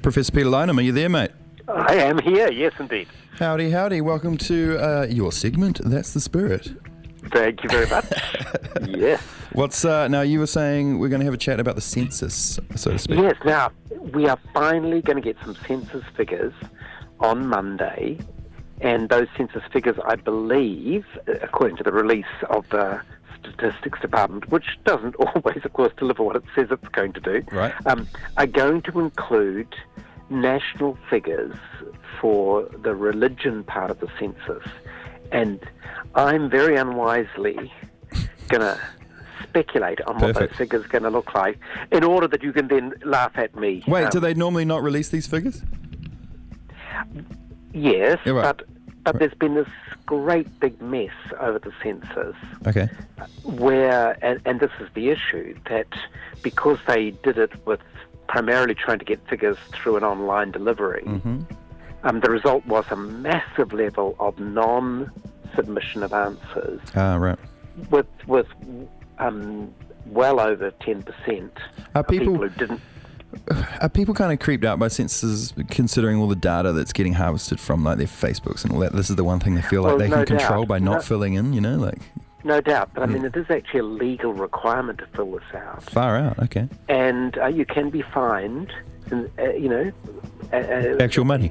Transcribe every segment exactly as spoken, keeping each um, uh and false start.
Professor Peter Lynham, are you there, mate? I am here, yes indeed. Howdy, howdy. Welcome to uh, your segment, That's the Spirit. Thank you very much. Yes. What's uh, now? You were saying we're going to have a chat about the census, so to speak. Yes. Now we are finally going to get some census figures on Monday, and those census figures, I believe, according to the release of the Statistics Department, which doesn't always, of course, deliver what it says it's going to do, Right. um, are going to include national figures for the religion part of the census. And I'm very unwisely going to speculate on what Perfect. those figures are going to look like in order that you can then laugh at me. Wait, Um, do they normally not release these figures? Yes, Yeah, right. but, but there's been this great big mess over the census Okay. where, and, and this is the issue, that because they did it with primarily trying to get figures through an online delivery, Mm-hmm. um, the result was a massive level of non-submission of answers Ah, right. with with um, well over ten percent Are of people people who didn't. are people kind of creeped out by censuses, considering all the data that's getting harvested from like their Facebooks and all that? This is the one thing they feel like Well, they no can control doubt. by not No- filling in. You know, like No doubt, but I mean, Mm. it is actually a legal requirement to fill this out, far out. Okay. and uh, you can be fined, and, uh, you know, uh, uh, Actual money.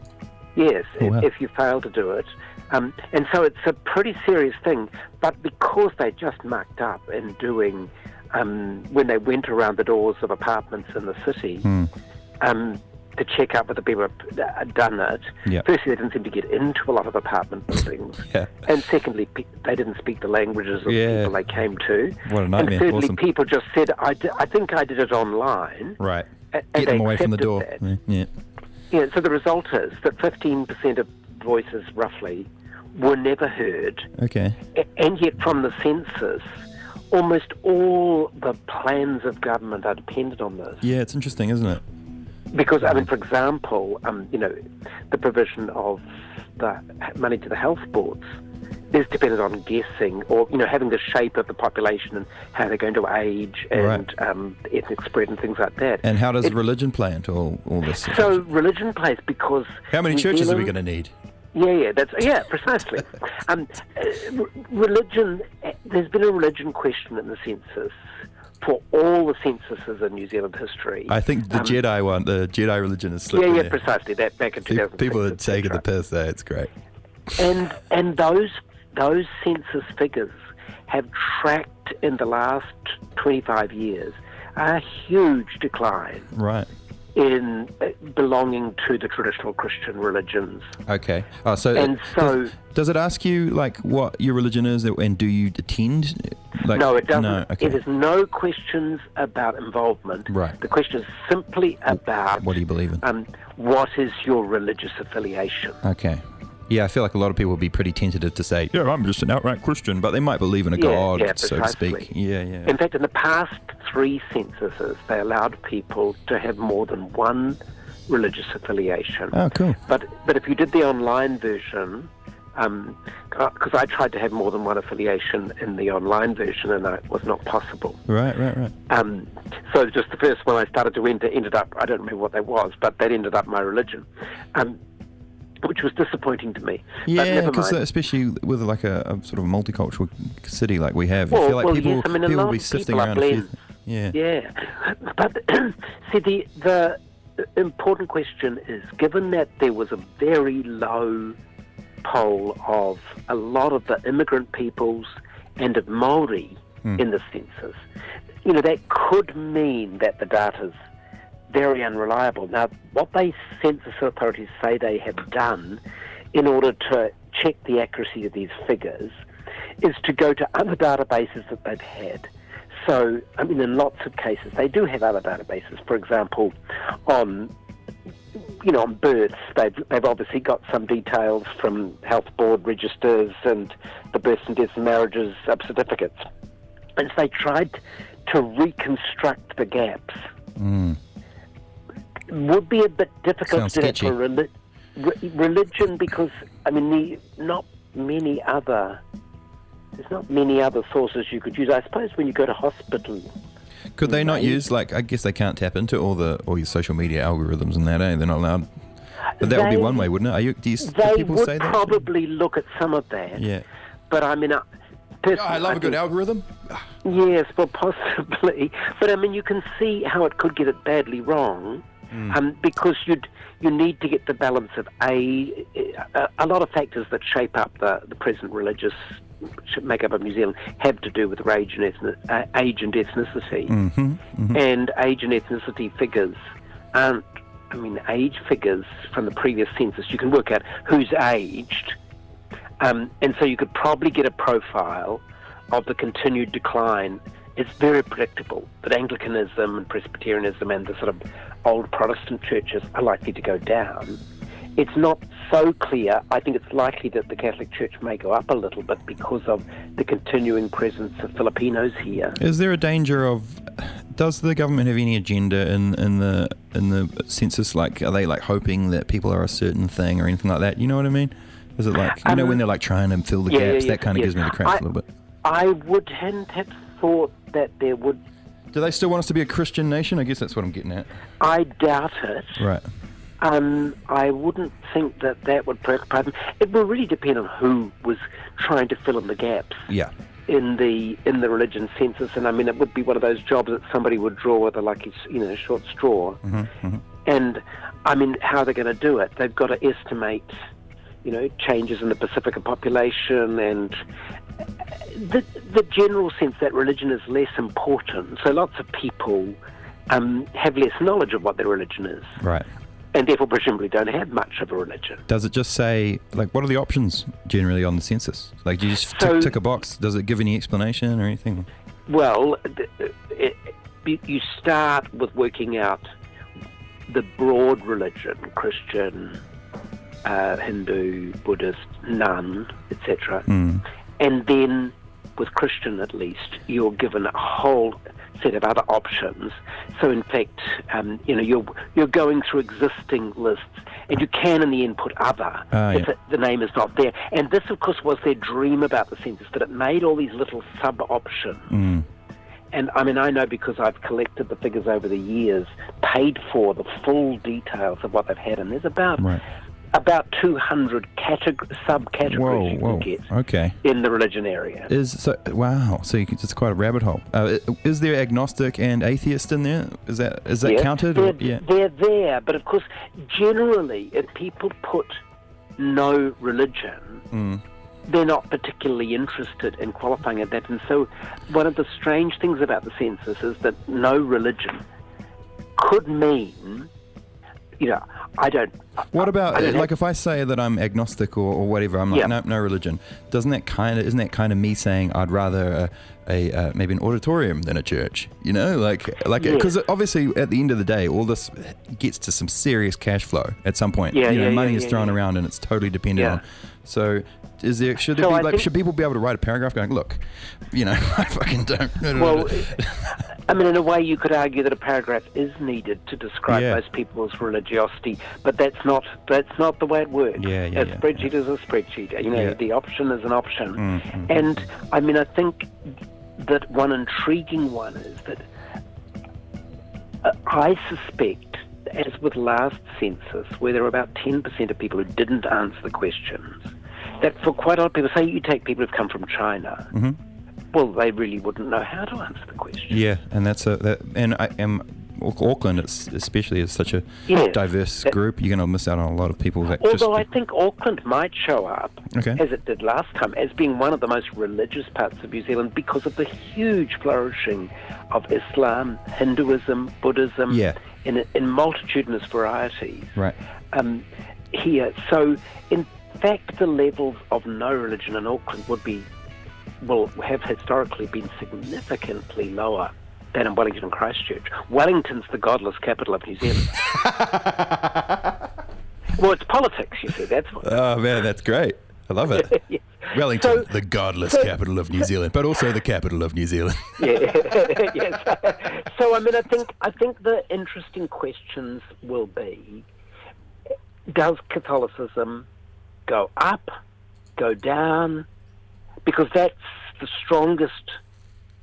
yes, Oh, if, wow. if you fail to do it. Um, and so it's a pretty serious thing, but because they just mucked up in doing, um, when they went around the doors of apartments in the city, Hmm. um, to check out whether people had done it, Yeah. firstly, they didn't seem to get into a lot of apartment buildings. Yeah. And secondly, pe- they didn't speak the languages of Yeah. the people they came to. What a nightmare. And thirdly, Awesome. people just said, I, d- I think I did it online. Right. a- And Get they them away from the accepted door. that. Yeah. yeah. Yeah, so the result is that fifteen percent of voices, roughly, were never heard. Okay. A- And yet from the census, almost all the plans of government are dependent on this. Yeah, it's interesting, isn't it? Because, I mean, for example, um, you know, the provision of the money to the health boards is dependent on guessing or, you know, having the shape of the population and how they're going to age and Right. um, ethnic spread and things like that. And how does It- religion play into all, all this? So religion plays because... how many New churches are we Zealand- going to need? Yeah, yeah, that's yeah, precisely. um, uh, r- religion. uh, There's been a religion question in the census for all the censuses in New Zealand history. I think the Um, Jedi one, the Jedi religion is slipped Yeah, in yeah, there. precisely. That back in two Pe- thousand six. People are et taking the cetera. piss there. It's great. and and those those census figures have tracked in the last twenty-five years a huge decline Right. in uh, belonging to the traditional Christian religions. Okay. Oh, so And it- so- does, does it ask you like what your religion is and do you attend? Like, No, it doesn't. No. Okay. It is no questions about involvement. Right. The question is simply about What do you believe in? um, what is your religious affiliation. Okay. Yeah, I feel like a lot of people would be pretty tentative to say, yeah, I'm just an outright Christian, but they might believe in a Yeah, God, yeah, so to precisely. speak. Yeah, yeah. In fact, in the past three censuses, they allowed people to have more than one religious affiliation. Oh, cool. But but if you did the online version, because I tried to have more than one affiliation in the online version, and it was not possible. Right, right, right. Um, so just the first one I started to enter ended up, I don't remember what that was, but that ended up my religion, um, which was disappointing to me. But Yeah, never because mind. especially with like a, a sort of multicultural city like we have, Well, I feel like well, people, yes, I mean, a people lot will be of sifting people are around a few. blends. Yeah. Yeah, but see, the the important question is, given that there was a very low poll of a lot of the immigrant peoples and of Maori Hmm. in the census, you know, that could mean that the data's very unreliable. Now, what they census authorities say they have done in order to check the accuracy of these figures is to go to other databases that they've had. So, I mean, in lots of cases, they do have other databases. For example, on, you know, on births, they've, they've obviously got some details from health board registers and the births and deaths and marriages uh, certificates. And so they tried to reconstruct the gaps. Mm. It would be a bit difficult Sounds to do that sketchy. for reli- re- religion because, I mean, the, not many other... There's not many other sources you could use. I suppose when you go to hospital, Could they not use, like, I guess they can't tap into all the all your social media algorithms and that, eh? They're not allowed. But that they, would be one way, wouldn't it? Are you, do, you, do they people would say that? probably look at some of that. Yeah. But I mean, uh, personally, Oh, I love I a good think- algorithm. Yes, well, possibly. But I mean, you can see how it could get it badly wrong, Mm. um, because you'd you need to get the balance of a a, a lot of factors that shape up the, the present religious makeup of New Zealand have to do with age and ethnic, uh, age and ethnicity, Mm-hmm, mm-hmm. and age and ethnicity figures aren't. I mean, age figures from the previous census, you can work out who's aged, um, and so you could probably get a profile of the continued decline. It's very predictable that Anglicanism and Presbyterianism and the sort of old Protestant churches are likely to go down. It's not so clear. I think it's likely that the Catholic Church may go up a little bit because of the continuing presence of Filipinos here. Is there a danger of? Does the government have any agenda in, in the in the census? Like, are they like hoping that people are a certain thing or anything like that? You know what I mean? Is it like you know Um, when they're like trying to fill the yeah, yeah, gaps? yeah, that kind of yeah. gives me the cramps I- a little bit. I wouldn't have thought that there would. Do they still want us to be a Christian nation? I guess that's what I'm getting at. I doubt it. Right. Um, I wouldn't think that that would preoccupy them. It will really depend on who was trying to fill in the gaps Yeah. in the in the religion census. And I mean, it would be one of those jobs that somebody would draw with a lucky, you know, short straw. Mm-hmm, mm-hmm. And I mean, how they're going to do it? They've got to estimate, you know, changes in the Pacifica population and the the general sense that religion is less important. So lots of people um, have less knowledge of what their religion is, Right. and therefore presumably don't have much of a religion. Does it just say, like, what are the options generally on the census? Like, do you just So- tick, tick a box? Does it give any explanation or anything? Well, th- it, it, you start with working out the broad religion, Christian, uh, Hindu, Buddhist, none, et cetera. Mm. And then, with Christian at least, you're given a whole set of other options. So in fact, um, you know, you're you're going through existing lists, and you can in the end put other Ah, if yeah. it, the name is not there. And this, of course, was their dream about the census, that it made all these little sub-options. Mm. And I mean, I know because I've collected the figures over the years, paid for the full details of what they've had, and there's about Right. about two hundred categ- subcategories Whoa, you whoa. can get Okay. in the religion area. Is so wow. So you can, it's quite a rabbit hole. Uh, is there agnostic and atheist in there? Is that is that Yes, counted? They're, Or, yeah. they're there, but of course, generally, if people put no religion, Mm. they're not particularly interested in qualifying at that. And so, one of the strange things about the census is that no religion could mean, you know, I don't. What I about don't like have- if I say that I'm agnostic or, or whatever? I'm like Yeah. no, no religion. Doesn't that kind of isn't that kind of me saying I'd rather a, a uh, maybe an auditorium than a church? You know, like like Yeah. because obviously at the end of the day, all this gets to some serious cash flow at some point. Yeah, you know, yeah, money yeah, is yeah, thrown yeah. around and it's totally dependent Yeah. on. So. Is there should there So be I like think- should people be able to write a paragraph going, look, you know, I fucking don't. Well, I mean, in a way, you could argue that a paragraph is needed to describe Yeah. those people's religiosity, but that's not that's not the way it works. Yeah, yeah, a yeah, spreadsheet is a spreadsheet. You know, Yeah. the option is an option. Mm, mm, And I mean, I think that one intriguing one is that uh, I suspect, as with last census, where there were about ten percent of people who didn't answer the questions, that for quite a lot of people, say you take people who've come from China, Mhm. well, they really wouldn't know how to answer the question. Yeah, and that's a that, and I am Auckland, it's, especially is such a Yes. diverse That- group. You're going to miss out on a lot of people that Although I just think Auckland might show up, Okay. as it did last time, as being one of the most religious parts of New Zealand because of the huge flourishing of Islam, Hinduism, Buddhism, Yeah. in, in multitudinous varieties right. um, here. So, in fact, the levels of no religion in Auckland would be, well, have historically been significantly lower than in Wellington and Christchurch. Wellington's the godless capital of New Zealand. Well, it's politics, you see, that's what. Oh man, that's great. I love it. Yes. Wellington, So- the godless so- capital of New Zealand, but also the capital of New Zealand. Yeah. Yes. So I mean, I think I think the interesting questions will be: does Catholicism go up, go down? Because that's the strongest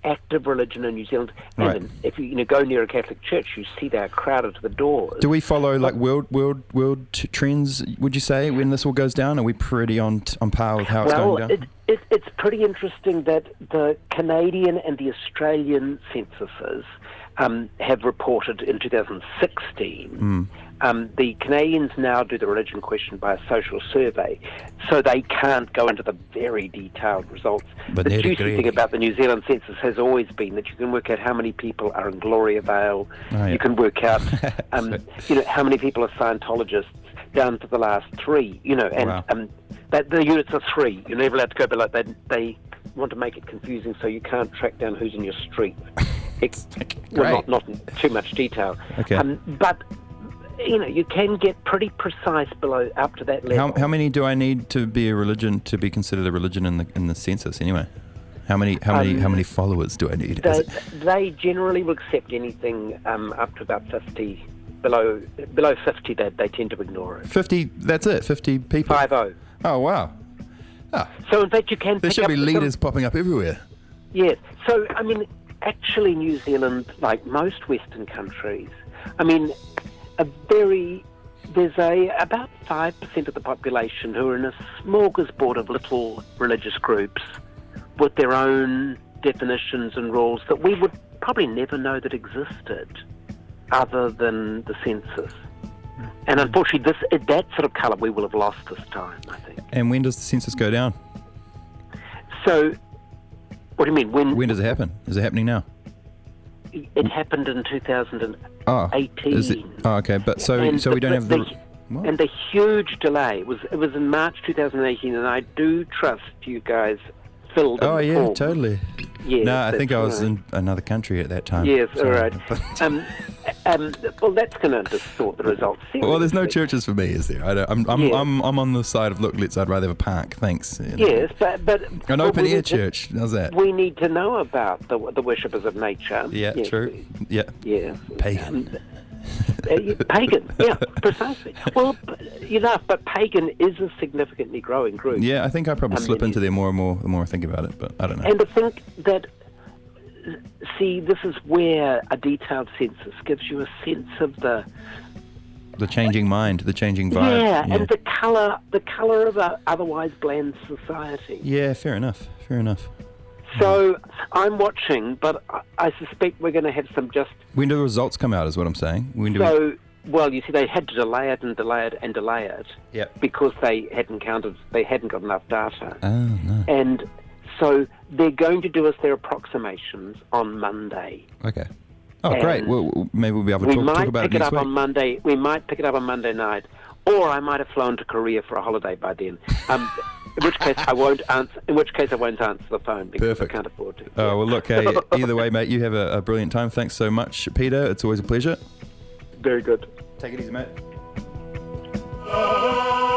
active religion in New Zealand. Right. And if you, you know, go near a Catholic church, you see they're crowded to the doors. Do we follow like world world world t- trends? Would you say when this all goes down, are we pretty on t- on par with how it's well, going down? It, it, it's pretty interesting that the Canadian and the Australian censuses um, have reported in two thousand sixteen. Mm. Um, the Canadians now do the religion question by a social survey, so they can't go into the very detailed results. But the juicy agree. thing about the New Zealand census has always been that you can work out how many people are in Gloria Vale. Oh, yeah. You can work out, um, you know, how many people are Scientologists down to the last three. You know, and Wow. um, that the units are three. You're never allowed to go below. They they want to make it confusing, so you can't track down who's in your street. It's, well, not not in too much detail. Okay. Um, but you know, you can get pretty precise below up to that level. How how many do I need to be a religion to be considered a religion in the in the census anyway? How many how many Um, how many followers do I need? Is They, it- they generally will accept anything um, up to about fifty. Below below fifty, they, they tend to ignore it. Fifty. That's it. Fifty people. Five oh. Oh wow. Oh, So in fact, you can. there pick should up be some- leaders popping up everywhere. Yes. So, I mean, actually, New Zealand, like most Western countries, I mean, a very, there's a about five percent of the population who are in a smorgasbord of little religious groups with their own definitions and rules that we would probably never know that existed other than the census. And unfortunately, this that sort of colour we will have lost this time, I think. And when does the census go down? So, what do you mean? When, When does it happen? Is it happening now? it happened in two thousand Oh, eighteen. is it? Oh, okay. But so And so we the- don't have the. the- What? And the huge delay was it was in March two thousand eighteen, and I do trust you guys filled in Oh the yeah, form. totally. Yes, no, I think I that's was right. in another country at that time. Yes, so- all right. um, um, well, that's going to distort the results. Well, there's no seriously. churches for me, is there? I don't, I'm, I'm, Yeah. I'm, I'm on the side of look. Let's. I'd rather have a park. Thanks. You know. Yes, but but An but open we air need to- church. How's that? We need to know about the the worshippers of nature. Yeah, Yes, true. Yeah. Yes. Pagan. Um, uh, pagan, yeah, precisely. Well, p- you know, but pagan is a significantly growing group. Yeah, I think I probably Um, slip it into is. there more and more the more I think about it. But I don't know. And to think that, see, this is where a detailed census gives you a sense of the The changing mind, the changing vibe. yeah, yeah. and the colour, the colour of a otherwise bland society. Yeah, fair enough. Fair enough. So I'm watching, but I, I suspect we're going to have some just When do the results come out? Is what I'm saying. When do we? so. Well, you see, they had to delay it and delay it and delay it Yeah. because they hadn't counted, they hadn't got enough data. Oh no. And so they're going to do us their approximations on Monday. Okay. Oh, great. And Well, maybe we'll be able to We talk, talk might about pick it it next up week. on Monday. We might pick it up on Monday night, or I might have flown to Korea for a holiday by then. Um, in which case I won't answer. In which case I won't answer the phone because Perfect. I can't afford to. Oh well, look. Hey, either way, mate. You have a, a brilliant time. Thanks so much, Peter. It's always a pleasure. Very good. Take it easy, mate. Oh